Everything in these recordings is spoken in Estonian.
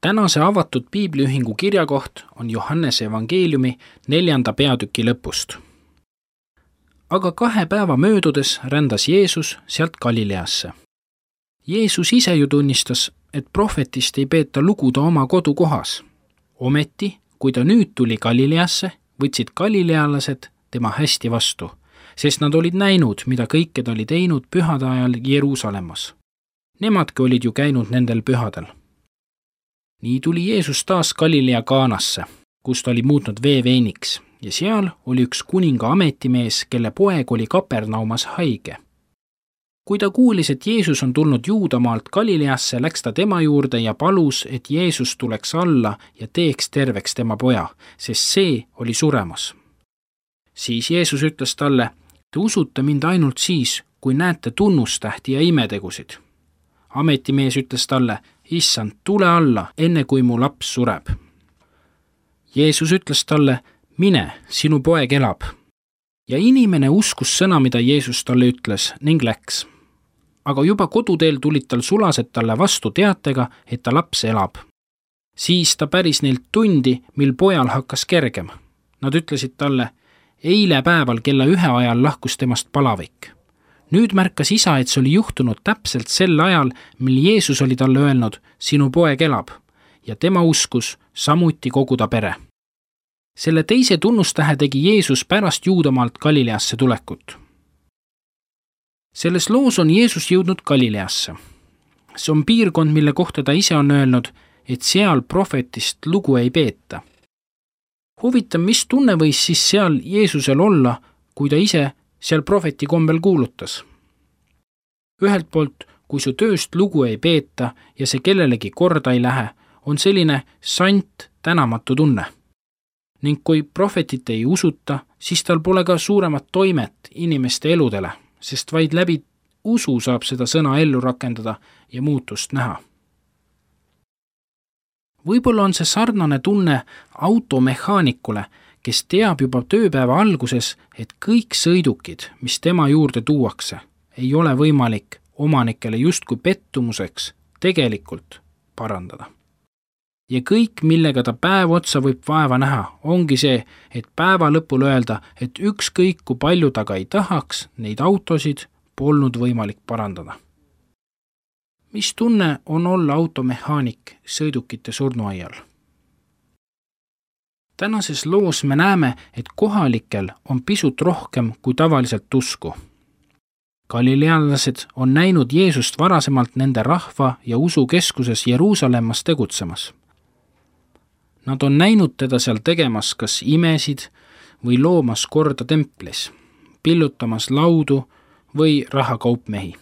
Tänase avatud piibliühingu kirjakoht on Johannese evangeeliumi 4. peatüki lõpust. Aga 2 päeva möödudes rändas Jeesus sealt Galileasse. Jeesus ise ju tunnistas, et prohvetist ei peeta lugu ta oma kodukohas. Ometi, kui ta nüüd tuli Galileasse, võtsid galilealased tema hästi vastu, sest nad olid näinud, mida kõike ta oli teinud pühade ajal Jeruusalemmas. Nemadki olid ju käinud nendel pühadel. Nii tuli Jeesus taas Galilea Kaanasse, kus ta oli muutnud vee veiniks, ja seal oli üks kuninga ametimees, kelle poeg oli Kapernaumas haige. Kui ta kuulis, et Jeesus on tulnud Juudamaalt Galileasse, läks ta tema juurde ja palus, et Jeesus tuleks alla ja teeks terveks tema poja, sest see oli suremas. Siis Jeesus ütles talle, te usute mind ainult siis, kui näete tunnustähti ja imetegusid. Ametimees ütles talle, issand, tule alla, enne kui mu laps sureb. Jeesus ütles talle, mine, sinu poeg elab. Ja inimene uskus sõna, mida Jeesus talle ütles, ning läks. Aga juba koduteel tulid tal sulased talle vastu teatega, et ta laps elab. Siis ta päris neilt tundi, mil pojal hakkas kergem. Nad ütlesid talle, eile päeval kella 1 ajal lahkus temast palavik. Nüüd märkas isa, et see oli juhtunud täpselt sel ajal, mil Jeesus oli talle öelnud, sinu poeg elab, ja tema uskus samuti kogu ta pere. Selle teise tunnustähe tegi Jeesus pärast Juudamaalt Galileasse tulekut. Selles loos on Jeesus jõudnud Galileasse. See on piirkond, mille kohta ta ise on öelnud, et seal prohvetist lugu ei peeta. Huvitav, mis tunne võis siis seal Jeesusel olla, kui ta ise seal prohveti kombel kuulutas. Ühelt poolt, kui su tööst lugu ei peeta ja see kellelegi korda ei lähe, on selline sant tänamatu tunne. Ning kui prohvetit ei usuta, siis tal pole ka suuremat toimet inimeste eludele, sest vaid läbi usu saab seda sõna ellu rakendada ja muutust näha. Võib-olla on see sarnane tunne automehaanikule, kes teab juba tööpäeva alguses, et kõik sõidukid, mis tema juurde tuuakse, ei ole võimalik omanikele justkui pettumuseks tegelikult parandada. Ja kõik, millega ta päev otsa võib vaeva näha, ongi see, et päeva lõpul öelda, et ükskõik kui palju ta ka ei tahaks, neid autosid polnud võimalik parandada. Mis tunne on olla automehaanik sõidukite surnuaial? Tänases loos me näeme, et kohalikel on pisut rohkem kui tavaliselt usku. Galilealased on näinud Jeesust varasemalt nende rahva ja usukeskuses Jeruusalemmas tegutsemas. Nad on näinud teda seal tegemas kas imesid või loomas korda templis, pillutamas laudu või rahakaupmehi.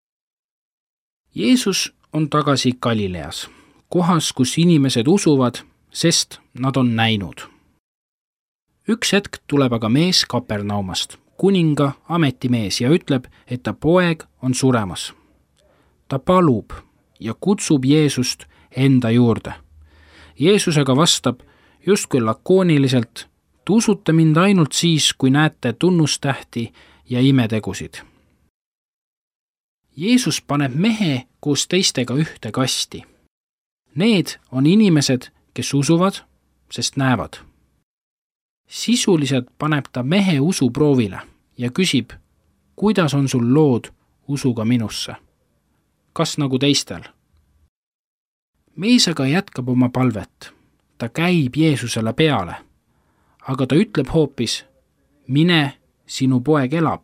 Jeesus on tagasi Galileas, kohas, kus inimesed usuvad, sest nad on näinud. Üks hetk tuleb aga mees Kapernaumast, kuninga ametimees, ja ütleb, et ta poeg on suremas. Ta palub ja kutsub Jeesust enda juurde. Jeesus aga vastab justkui lakooniliselt, te usute mind ainult siis, kui näete tunnustähti ja imetegusid. Jeesus paneb mehe koos teistega ühte kasti. Need on inimesed, kes usuvad, sest näevad. Sisuliselt paneb ta mehe usu proovile ja küsib, kuidas on sul lood usuga minusse? Kas nagu teistel? Mees aga jätkab oma palvet. Ta käib Jeesusele peale, aga ta ütleb hoopis, mine, sinu poeg elab.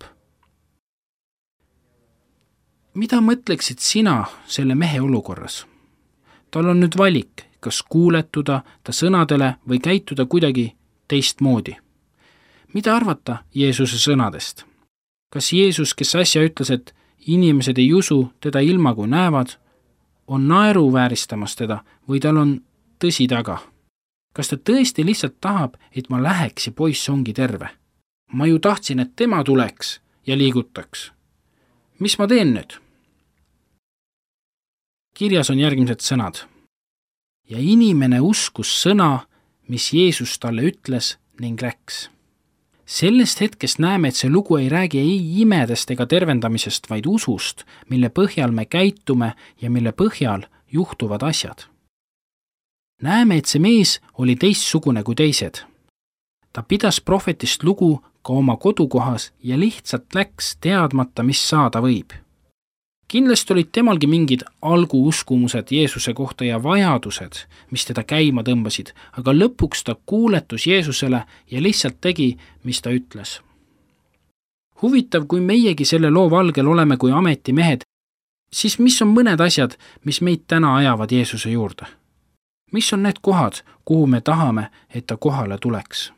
Mida mõtleksid sina selle mehe olukorras? Tal on nüüd valik, kas kuuletuda ta sõnadele või käituda kuidagi teistmoodi. Mida arvata Jeesuse sõnadest? Kas Jeesus, kes äsja ütles, et inimesed ei usu teda ilma kui näevad, on naeruvääristamas teda või tal on tõsi taga? Kas ta tõesti lihtsalt tahab, et ma läheks ja poiss ongi terve? Ma ju tahtsin, et tema tuleks ja liigutaks. Mis ma teen nüüd? Kirjas on järgmised sõnad. Ja inimene uskus sõna, mis Jeesus talle ütles ning läks. Sellest hetkest näeme, et see lugu ei räägi ei imedest ega tervendamisest, vaid usust, mille põhjal me käitume ja mille põhjal juhtuvad asjad. näeme, et see mees oli teistsugune kui teised. Ta pidas prohvetist lugu ka oma kodukohas ja lihtsalt läks teadmata, mis saada võib. Kindlasti olid temalgi mingid alguuskumused Jeesuse kohta ja vajadused, mis teda käima tõmbasid, aga lõpuks ta kuuletus Jeesusele ja lihtsalt tegi, mis ta ütles. Huvitav, kui meiegi selle loo valgel oleme kui ametimehed, siis mis on mõned asjad, mis meid täna ajavad Jeesuse juurde? Mis on need kohad, kuhu me tahame, et ta kohale tuleks?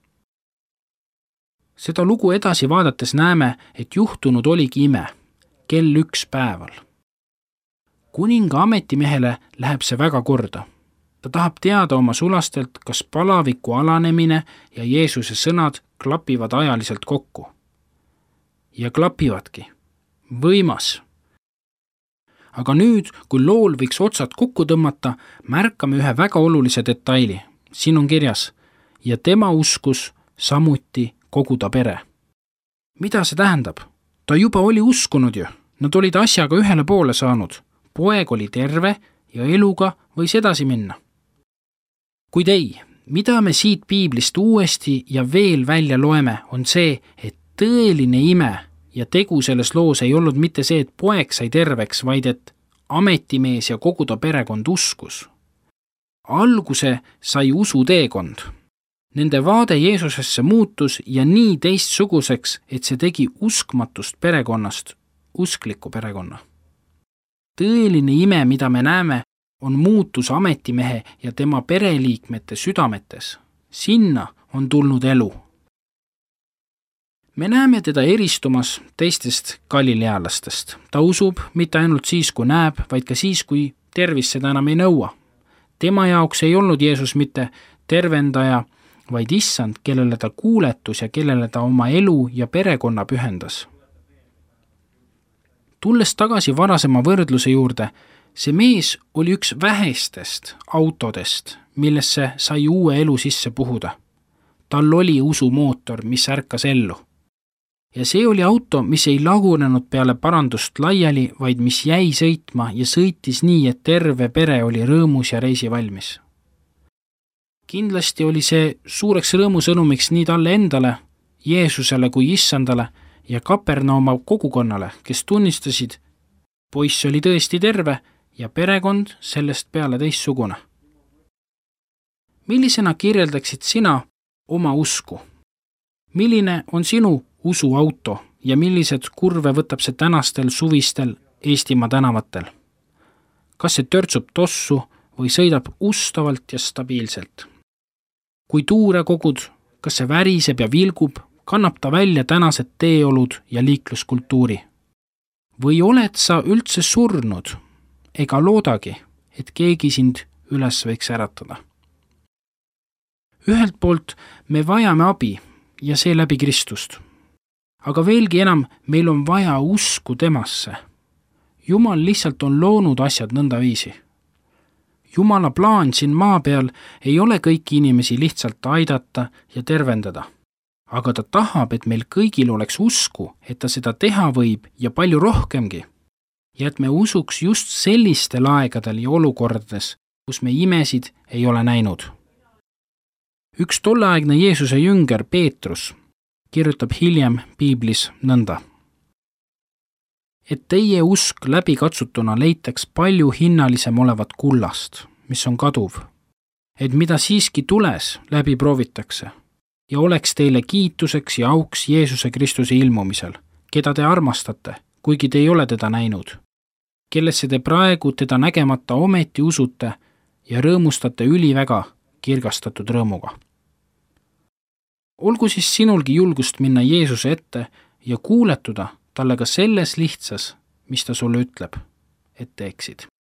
Seda lugu edasi vaadates näeme, et juhtunud oligi ime. Kell 1 päeval. Kuninga ametimehele läheb see väga korda. Ta tahab teada oma sulastelt, kas palaviku alanemine ja Jeesuse sõnad klapivad ajaliselt kokku. Ja klapivadki. Võimas. Aga nüüd, kui lool võiks otsad kokku tõmmata, märkame ühe väga olulise detaili. Siin on kirjas, ja tema uskus samuti kogu ta pere. Mida see tähendab? Ta juba oli uskunud ju. Nad olid asjaga ühele poole saanud. Poeg oli terve ja eluga võis edasi minna. Kuid ei, mida me siit piiblist uuesti ja veel välja loeme, on see, et tõeline ime ja tegu selles loos ei olnud mitte see, et poeg sai terveks, vaid et ametimees ja kogu ta perekond uskus. Alguse sai usuteekond. Nende vaade Jeesusesse muutus ja nii teistsuguseks, et see tegi uskmatust perekonnast uskliku perekonna. Tõeline ime, mida me näeme, on muutus ametimehe ja tema pereliikmete südametes. Sinna on tulnud elu. Me näeme teda eristumas teistest galilealastest. Ta usub mitte ainult siis, kui näeb, vaid ka siis, kui tervis seda enam ei nõua. Tema jaoks ei olnud Jeesus mitte tervendaja, vaid issand, kellele ta kuuletus ja kellele ta oma elu ja perekonna pühendas. Tulles tagasi varasema võrdluse juurde, see mees oli üks vähestest autodest, millesse sai uue elu sisse puhuda. Tal oli usumootor, mis ärkas ellu. Ja see oli auto, mis ei lagunenud peale parandust laiali, vaid mis jäi sõitma ja sõitis nii, et terve pere oli rõõmus ja reisi valmis. Kindlasti oli see suureks rõõmusõnumiks nii talle endale, Jeesusele kui issandale ja Kapernauma kogukonnale, kes tunnistasid, poiss oli tõesti terve ja perekond sellest peale teistsugune. Millisena kirjeldaksid sina oma usku? Milline on sinu usuauto ja millised kurve võtab see tänastel suvistel Eestimaa tänavatel? Kas see törtsub tossu või sõidab ustavalt ja stabiilselt? Kui tuure kogud, kas see väriseb ja vilgub, kannab ta välja tänased teeolud ja liikluskultuuri? Või oled sa üldse surnud ega loodagi, et keegi sind üles võiks äratada? Ühelt poolt me vajame abi ja see läbi Kristust. Aga veelgi enam, meil on vaja usku temasse. Jumal lihtsalt on loonud asjad nõnda viisi. Jumala plaan siin maa peal ei ole kõiki inimesi lihtsalt aidata ja tervendada. Aga ta tahab, et meil kõigil oleks usku, et ta seda teha võib ja palju rohkemgi. Ja et me usuks just sellistel aegadel ja olukordades, kus me imesid ei ole näinud. Üks tolleaegne Jeesuse jünger Peetrus kirjutab hiljem piiblis nõnda. Et teie usk läbikatsutuna leitaks palju hinnalisem olevat kullast, mis on kaduv, et mida siiski tules läbi proovitakse ja oleks teile kiituseks ja auks Jeesuse Kristuse ilmumisel, keda te armastate, kuigi te ei ole teda näinud, kellesse te praegu teda nägemata ometi usute ja rõõmustate üliväga kirgastatud rõõmuga. Olgu siis sinulgi julgust minna Jeesuse ette ja kuuletuda talle ka selles lihtsas, mis ta sulle ütleb, et teeksid.